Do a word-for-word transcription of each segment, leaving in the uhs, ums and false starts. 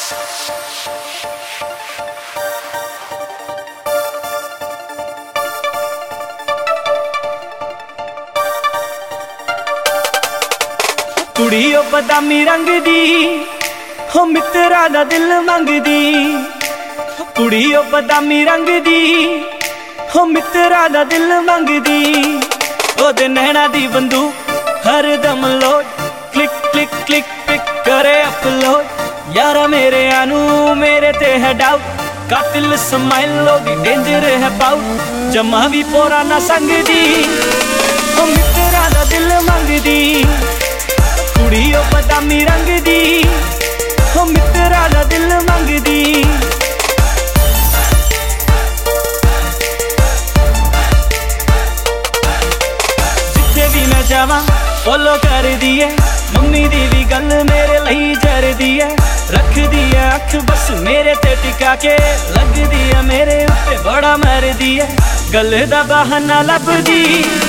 कुड़ी ओ बदामी रंग दी हो मित्रा दा दिल मंगदी। कुड़ी ओ बदामी रंग दी हो मित्रा दा दिल मंगदी। ओदे नैना दी बंदूक हर दम load click click click click करे अपलोड। यारा मेरे आनू मेरे ते है डाउट कातिल स्माइल लोगी डेंजर है पाउट। जमा भी पोरा ना संगदी हो मित्रा दा दिल मंगदी। कुड़ी ओ बदामी रंग दी हो मित्रा दा दिल मंगदी। जिथे भी मैं जावां फॉलो कर दी है। मम्मी दी भी गल मेरे लई जर दी है। रख दी है अख बस मेरे ते टिका के लगदी है मेरे उत्ते बड़ा मर दी है। गल दा बहाना लभदी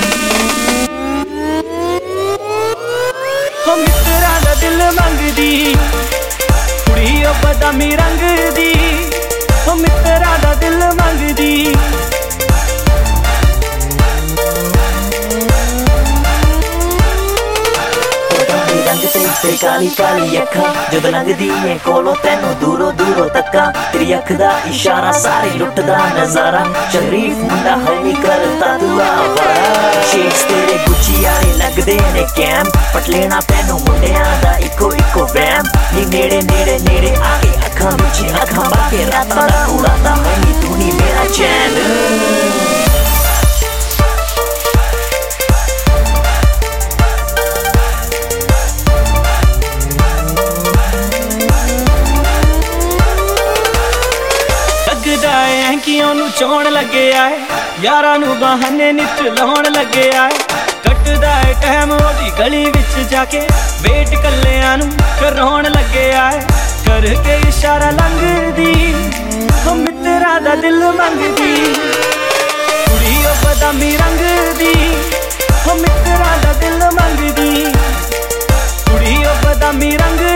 हो मित्रा दा दिल मंगदी। कुड़ी ओ बदामी रंग दी हो मित्रा दा दिल मंगदी। तेरी काली काली अखा जदों लंघदी ऐ कोलों तैनू दूरों दूरों तक्का। तेरी अख दा इशारा सारी लुटदा नजारा। शरीफ मुंडा है नी करता दुआ शेक्स तेरे गुच्ची आले लगदे ने कैम। पट लेना तैनू मुंडियां दा इको इको वैम। नी नेड़े नेड़े नेड़े आके अखां विच अखां बाके रातां दा उड़ादा है नी तू नी मेरा चैन। कि ओनू चौन लगे आए यारां नू बहाने नित लाउण लगे आए। कटदा है टाइम ओदी गली विच जाके वेट कल्लियां नू कराउण लगे आए। करके इशारा लंघदी हो मित्रा दा दिल मंगदी। कुड़ी ओ बदामी रंग दी हो मित्रा दा दिल मंगदी। कुड़ी ओ बदामी रंग